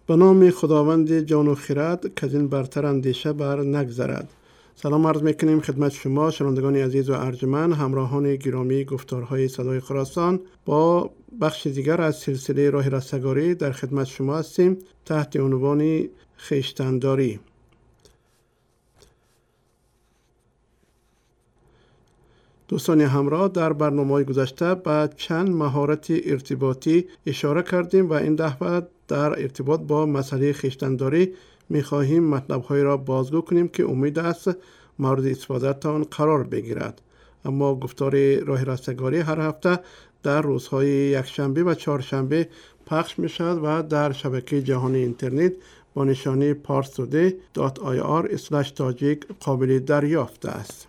به نام خداوند جان و خرد که از این برتر اندیشه بر نگذرد. سلام عرض میکنیم خدمت شما شنوندگان عزیز و ارجمند، همراهان گرامی گفتارهای صدای خراسان. با بخش دیگر از سلسله راه رستگاری در خدمت شما هستیم تحت عنوان خویشتن‌داری. دوستان همراه، در برنامه‌های گذشته به چند مهارت ارتباطی اشاره کردیم و این دفعه در ارتباط با مسئله خویشتن‌داری می‌خواهیم مطلب‌های را بازگو کنیم که امید است مورد استفاده‌تان قرار بگیرد. اما گفتار راه رستگاری هر هفته در روزهای یکشنبه و چهارشنبه پخش می‌شود و در شبکه جهانی اینترنت با نشانی parstoday.ir/tajik قابل دریافت است.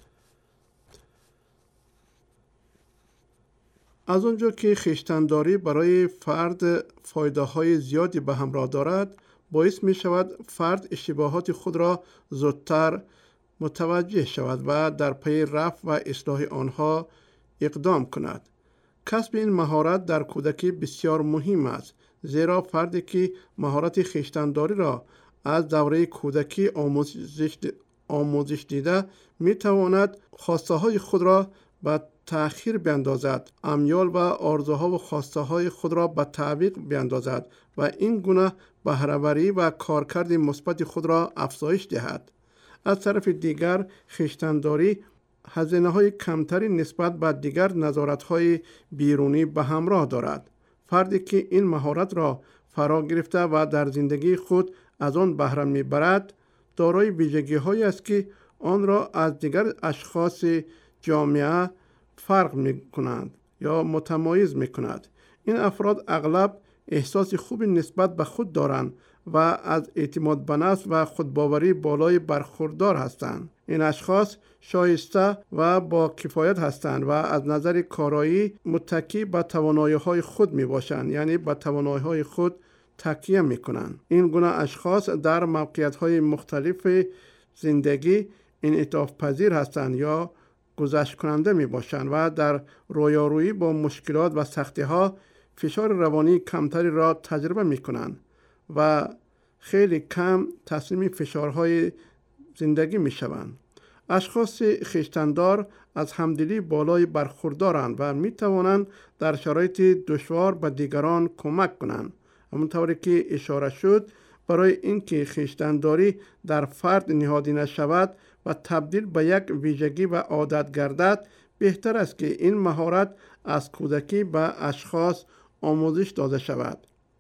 از آنجا که خویشتن‌داری برای فرد فایده‌های زیادی به همراه دارد، باعث می شود فرد اشتباهات خود را زودتر متوجه شود و در پی رفع و اصلاح آنها اقدام کند. کسب این مهارت در کودکی بسیار مهم است، زیرا فردی که مهارت خویشتن‌داری را از دوره کودکی آموزش دیده می تواند خواسته های خود را به تأخیر بیندازد، امیال و آرزوها و خواسته های خود را به تعویق بیندازد و این گونه بهره‌وری و کارکرد مثبت خود را افزایش دهد. از طرف دیگر خویشتن‌داری هزینه های کمتری نسبت به دیگر نظارت های بیرونی به همراه دارد. فردی که این مهارت را فرا گرفته و در زندگی خود از آن بهره میبرد، دارای ویژگی هایی است که آن را از دیگر اشخاص جامعه فرق می کنند یا متمایز می کند. این افراد اغلب احساس خوبی نسبت به خود دارند و از اعتماد به نفس و خودباوری بالای برخوردار هستند. این اشخاص شایسته و با کفایت هستند و از نظر کارایی متکی به توانایی‌های خود می باشند، یعنی به توانایی‌های خود تکیه می کنند. این گونه اشخاص در موقعیت‌های مختلف زندگی انعطاف پذیر هستند یا گذشت کننده می باشند و در رویارویی با مشکلات و سختی ها فشار روانی کمتری را تجربه می کنند و خیلی کم تسلیم فشارهای زندگی می شوند. اشخاص خویشتن‌دار از همدلی بالای برخوردارند و می توانند در شرایط دشوار به دیگران کمک کنند. همونطوری که اشاره شد، برای اینکه خویشتن‌داری در فرد نهادی نشود و تبدیل به یک ویژگی و عادت گردد، بهتر است که این مهارت از کودکی به اشخاص آموزش داده شود.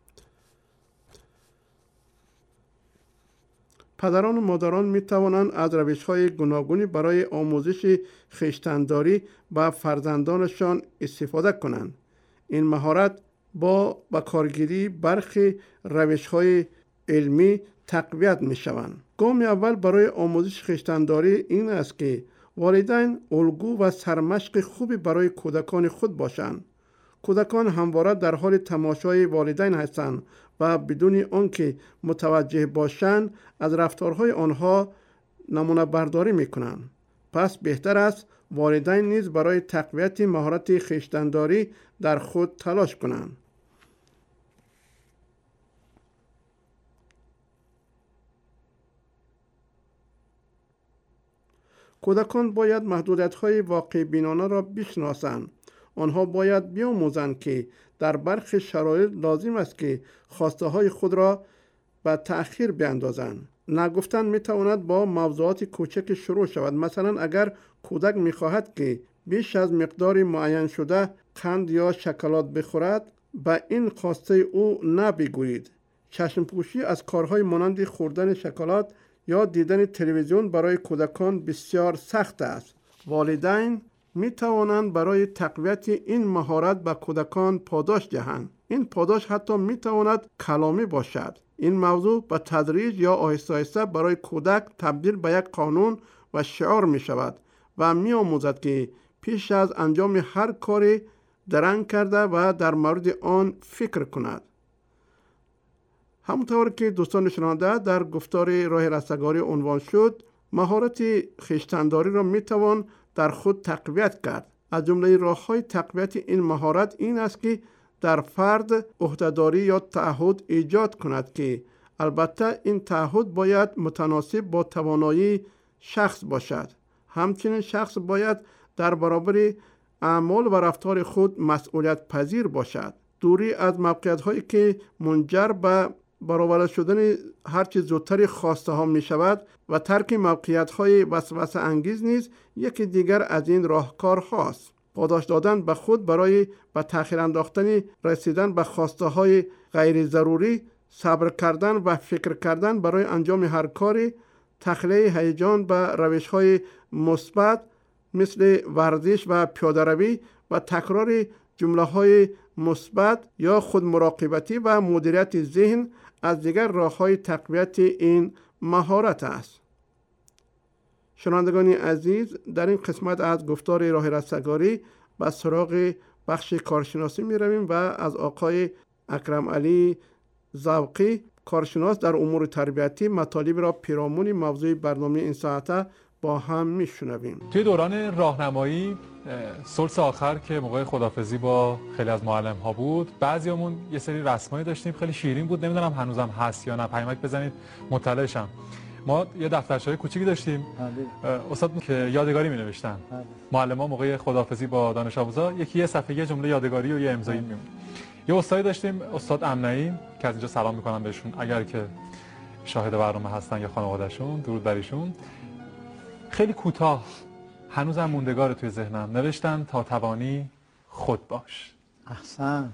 پدران و مادران می توانند از روش‌های گوناگونی برای آموزش خویشتن‌داری به فرزندانشان استفاده کنند. این مهارت با کارگیری برخی روش‌های علمی تقویت می شوند. گام اول برای آموزش خویشتن‌داری این است که والدین الگو و سرمشق خوبی برای کودکان خود باشند. کودکان همواره در حال تماشای والدین هستند و بدون آنکه متوجه باشند از رفتارهای آنها نمونه برداری می کنند. پس بهتر است والدین نیز برای تقویت مهارت خویشتن‌داری در خود تلاش کنند. کودکان باید محدودیت‌های واقع بینانه را بشناسند. آنها باید بیاموزند که در برخی شرایط لازم است که خواسته های خود را به تأخیر بیندازند. نگفتن می تواند با موضوعات کوچک شروع شود. مثلا اگر کودک می خواهد که بیش از مقدار معین شده قند یا شکلات بخورد، به این خواسته او نبگویید. چشم پوشی از کارهای مانند خوردن شکلات یا دیدن تلویزیون برای کودکان بسیار سخت است. والدین می توانند برای تقویت این مهارت به کودکان پاداش دهند. این پاداش حتی می تواند کلامی باشد. این موضوع به تدریج یا آهسته آهسته برای کودک تبدیل به یک قانون و شعار می شود و می آموزد که پیش از انجام هر کاری درنگ کرده و در مورد آن فکر کند. همونطور که دوستان شنونده در گفتار راه رستگاری عنوان شد، مهارت خویشتن‌داری را می توان در خود تقویت کرد. از جمله راه‌های تقویت این مهارت این است که در فرد عهده‌داری یا تعهد ایجاد کند که البته این تعهد باید متناسب با توانایی شخص باشد. همچنین شخص باید در برابر اعمال و رفتار خود مسئولیت پذیر باشد. دوری از موقعیت‌هایی که منجر به برآورده شدن هرچه زودتر خواسته ها می شود و ترک موقعیت‌های وسوسه انگیز نیز یکی دیگر از این راهکارهاست. پاداش دادن به خود برای به تأخیر انداختن رسیدن به خواسته های غیر ضروری، صبر کردن و فکر کردن برای انجام هر کاری، تخلیه هیجان به روش‌های مثبت مثل ورزش و پیاده‌روی و تکرار جمله‌های مثبت یا خودمراقبتی و مدیریت ذهن از دیگر راه‌های تقویت این مهارت است. شنوندگان عزیز، در این قسمت از گفتار راه رستگاری به سراغ بخش کارشناسی می رویم و از آقای اکرم علی ذوقی، کارشناس در امور تربیتی، مطالب را پیرامون موضوع برنامه این ساعته با هم می شنویم. توی دوران راهنمایی سلس آخر که موقع خداحافظی با خیلی از معلم ها بود، بعضیامون یه سری رسمایی داشتیم خیلی شیرین بود، نمیدونم هنوزم هست یا نه، پیامک بزنید مطلع شم. ما یه دفترچه‌های کوچیکی داشتیم، استاد که یادگاری می نوشتن. معلم‌ها موقع خداحافظی با دانش آموزا یه صفحه یه جمله یادگاری و یه امضایی میمون. یه استادی داشتیم، استاد امنعی، که از اینجا سلام میکنم بهشون اگر که شاهد برنامه هستن یا خانواده‌شون، درود بر ایشون. خیلی کوتاه هنوزم موندگار توی ذهنم، نوشتن تا توانی خود باش. احسن.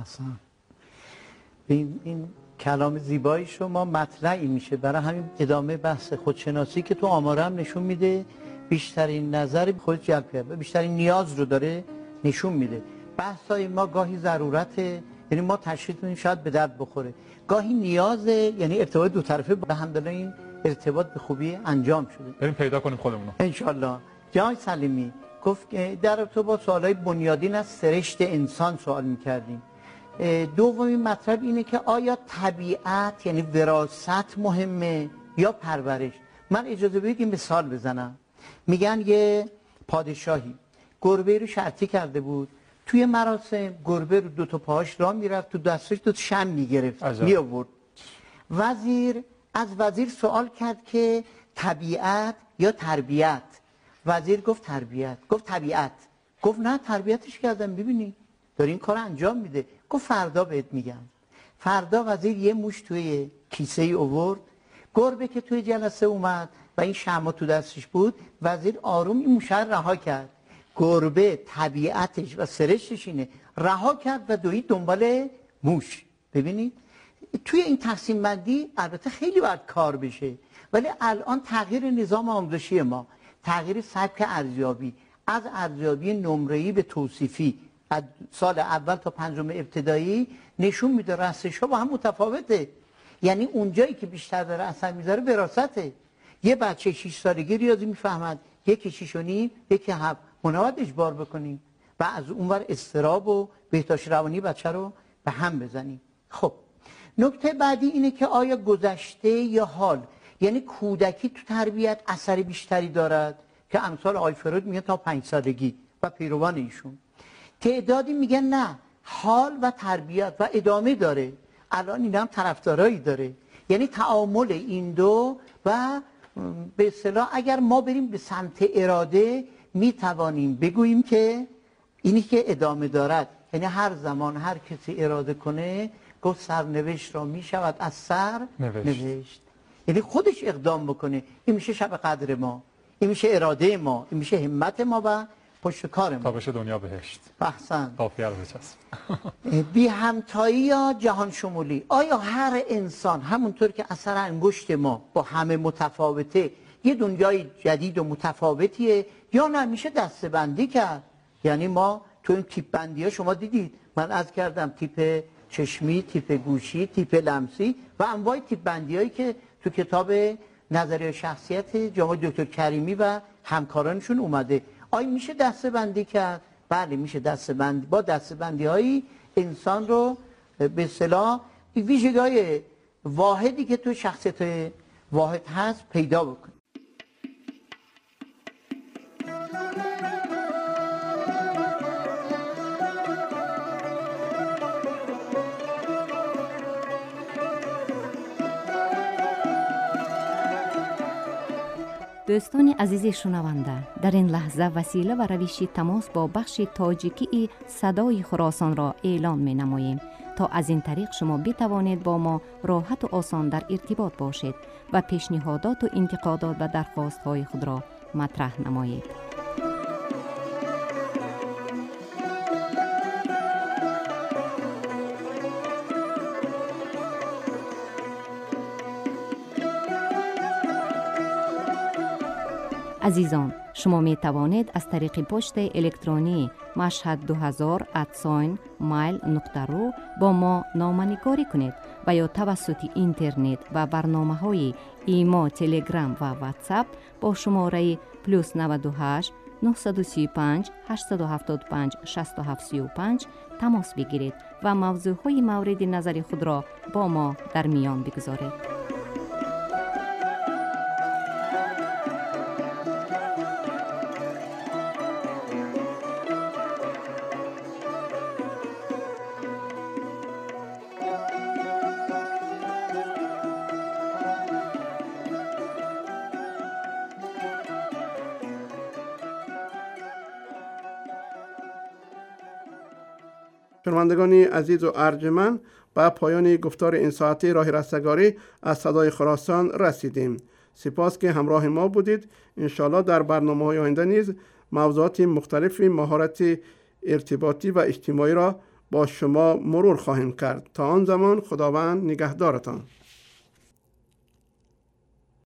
این کلام زیبای شما مطلعی میشه برای همین ادامه بحث خودشناسی که تو آمارم نشون میده بیشترین نظر خود جلب کرده، بیشترین نیاز رو داره نشون میده. بحثای ما گاهی ضرورته، یعنی ما تشخیص میدیم شاید به درد بخوره، گاهی نیازه، یعنی ارتباط دو طرفه به هم داره، این ارتباط به خوبی انجام شده. بریم پیدا کنیم خودمون رو ان شاءالله. جناب سلیمی گفت که در ارتباط با سوالای بنیادین از سرشت انسان سوال میکردیم. دومین مطلب اینه که آیا طبیعت یعنی وراثت مهمه یا پرورش؟ من اجازه بدید این مثال بزنم. میگن یه پادشاهی گربه رو شرطی کرده بود، توی مراسم گربه رو دو تا پاهاش راه میرفت، تو دستش دو تا شم میگرفت می آورد. وزیر از وزیر سوال کرد که طبیعت یا تربیت؟ وزیر گفت تربیت. گفت طبیعت؟ گفت نه تربیتش کردم، ببینی داره این کار انجام میده. گفت فردا بهت میگم. فردا وزیر یه موش توی کیسه ای آورد، گربه که توی جلسه اومد و این شمع تو دستش بود، وزیر آروم این موش رو رها کرد. گربه طبیعتش و سرشتش اینه، رها کرد و دوید دنبال موش. ببینید توی این تقسیم بندی البته خیلی باید کار بشه، ولی الان تغییر نظام آموزشی ما، تغییر سبک ارزیابی از ارزیابی نمره‌ای به توصیفی از سال اول تا پنجم ابتدایی نشون میده رستش‌ها با هم متفاوته. یعنی اونجایی که بیشتر داره اثر میذاره وراثته. یه بچه 6 سالگی ریاضی میفهمد، یکی 6 و نیم، یکی 7. منواد اجبار بکنیم و از اونور استراب و بهداشت روانی بچه رو به هم بزنیم. خب نکته بعدی اینه که آیا گذشته یا حال، یعنی کودکی تو تربیت اثر بیشتری دارد که امثال آقای فرود میگه تا 5 سالگی و پیروان ایشون. تعدادی میگن نه، حال و تربیت و ادامه داره. الان این هم طرفدارایی داره، یعنی تعامل این دو و به اصطلاح اگر ما بریم به سمت اراده میتوانیم بگوییم که اینی که ادامه دارد، یعنی هر زمان هر کسی اراده کنه گفت سرنوشت را میشود از سر نوشت. یعنی خودش اقدام بکنه، این میشه شب قدر ما، این میشه اراده ما، این میشه همت ما و پشت کار ما تا بشه دنیا بهشت. احسن. قافیه رو بچسب. بی همتایی یا جهان شمولی، آیا هر انسان همونطور که اثر انگشت ما با همه متفاوته یه دنیای جدید و متفاوتیه یا نه میشه دسته‌بندی کرد؟ یعنی ما تو این تیپ بندی ها شما دیدید، من عرض کردم تیپ چشمی، تیپ گوشی، تیپ لمسی و انواع تیپ بندی هایی که تو کتاب نظریه شخصیت جناب دکتر کریمی و همکارانشون اومده. آیا میشه دسته‌بندی کرد؟ بله میشه دسته‌بندی. با دسته‌بندی هایی انسان رو به اصطلاح ویژگی‌های واحدی که تو شخصیت واحد هست پیدا بکنه. دوستان عزیز شنونده، در این لحظه وسیله و روش تماس با بخش تاجیکی صدای خراسان را اعلام می نماییم تا از این طریق شما بتوانید با ما راحت و آسان در ارتباط باشید و پیشنهادات و انتقادات و درخواست های خود را مطرح نمایید. عزیزان، شما می توانید از طریق پست الکترونی mashhad2000@mail.ru با ما نامه‌نگاری کنید و یا توسط اینترنت و برنامه‌های ایما، تلگرام و واتساپ با شماره +98 935 875 6735 تماس بگیرید و موضوعهای مورد نظر خود را با ما در میان بگذارید. شنوندگان عزیز و ارجمند، به پایان گفتار این ساعتی راه رستگاری از صدای خراسان رسیدیم. سپاس که همراه ما بودید. انشالله در برنامه‌های آینده نیز موضوعات مختلف مهارت ارتباطی و اجتماعی را با شما مرور خواهیم کرد. تا آن زمان خداوند نگهدارتان.